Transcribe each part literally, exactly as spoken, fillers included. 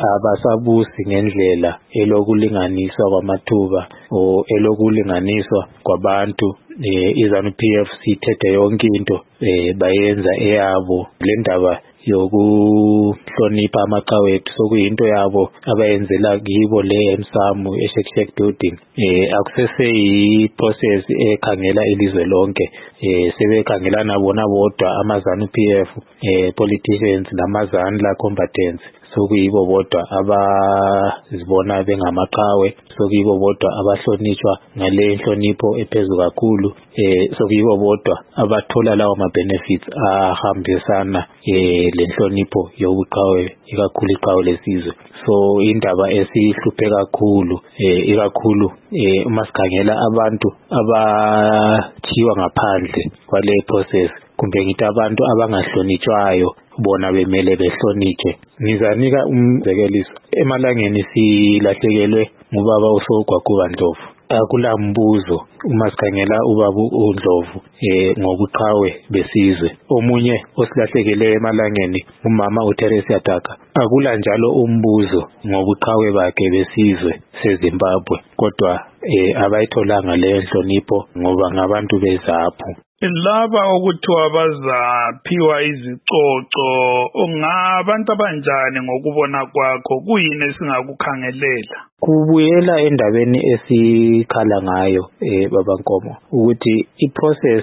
abasabusi ngendlela elokulinganiswa kwamathuba o elokulinganiswa kwabantu. eh iZANU-P F sithethe yonke into eh bayenza eyabo le ndaba yokuhlonipha amaqhawe ethu sokuyinto yabo abayenzela kibo le emsamu eShek building. eh akusese i-process ekhangela ilizwe lonke, eh sebekhangela nabona bodwa amaZANU-P F eh politicians namazandla combatants sokuyibo bodwa abazibona bengamaqhawe, sokuyibo bodwa abahlonishwa ngale inhlonipho ephezulu kakhulu, eh sokuyibo bodwa abathola lawo ma benefits ahambisana eh lenhlonipho yobuqhawe ikakhulu iqhawe lesizwe. So indaba esihluphe kakhulu eh ikakhulu eh uma sikhangela abantu abathiwa ngaphandle kwale process, kumbe ngithi abantu abangahlonitshwayo bona bemele behlonitshwe. Ngizanika umzekeliso, emalangeni silahlekelwe ngubaba uSogwaguba Ndlovu. Akula mbuzo uma sikhangela ubaba uNdlovu eh ngobuqhawe besizwe. Omunye osilahlekele emalangeni umama uTeresa Taka. Akula njalo umbuzo ngobuqhawe bakhe besizwe seZimbabwe, kodwa eh abayitholanga le nhlonipho ngoba ngabantu bezaphu. Laba okuthiwa bazaphiwa izicoco ngabantu abanjani ngokubona kwakho, kuyini esingakukhangelela? Kubuyela endabeni esikhala ngayo eh baba Nkomo ukuthi iprocess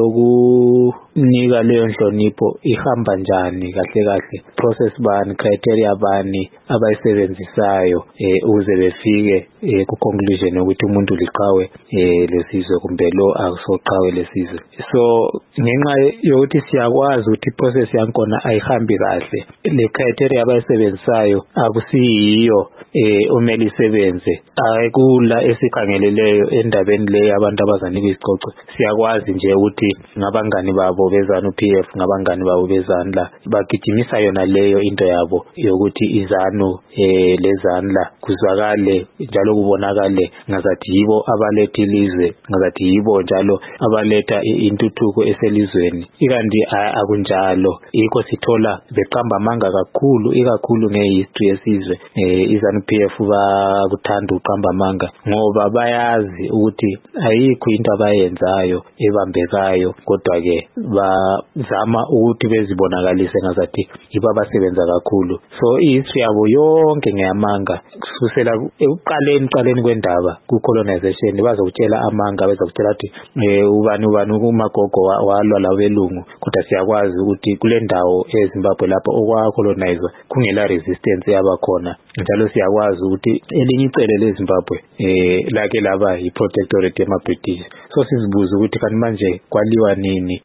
yokunika leyo nhlonipho ihamba njani kahle kahle, process bani, criteria bani abayisebenzisayo eh ukuze befike eh ku conclusion ukuthi umuntu liqhawe eh lesizwe kumbe lo akusoqhawe lesizwe. So ngenxa yokuthi siyakwazi ukuthi iprocess yankona ayihambi kahle, le criteria abayisebenzisayo akusiyiyo eh umeli sebenze ayikula esikhangeleleyo endabeni le abantu abazanika izicoco. Siyakwazi nje ukuthi ngabangani babo beZANU-P F, ngabangani babo beZandla bagijimisa yona leyo into yabo yokuthi iZANU eh leZandla kuzwakale njalo kubonakale ngazathi yibo abaletha ilizwe, ngazathi yibo njalo abaletha intuthuko eselizweni. Ikanti akunjalo, yikho sithola beqamba amanga kakhulu ikakhulu ngehistory yesizwe. eh iZANU-P F bakuthanda uqamba amanga ngoba bayazi ukuthi ayikho into abayenzayo ebambekayo, kodwa ke bazama ukuthi bezibonakalise ngazathi yibo abasebenza kakhulu. So ihistory yabo yonke ngeyamanga kusukela ekuqaleni qaleni kwendaba ku colonization bazokutshela amanga, bezokutshela ukuthi eh ubani ubani uMagogo walwa labelungu, kodwa siyakwazi ukuthi kule ndawo eZimbabwe lapho okwa colonize kungela resistance yabakhona, njalo siyakwazi ukuthi elinye icele leZimbabwe eh lake laba yiprotectorate yama British. So sizibuza ukuthi kanti manje kwaliwa nini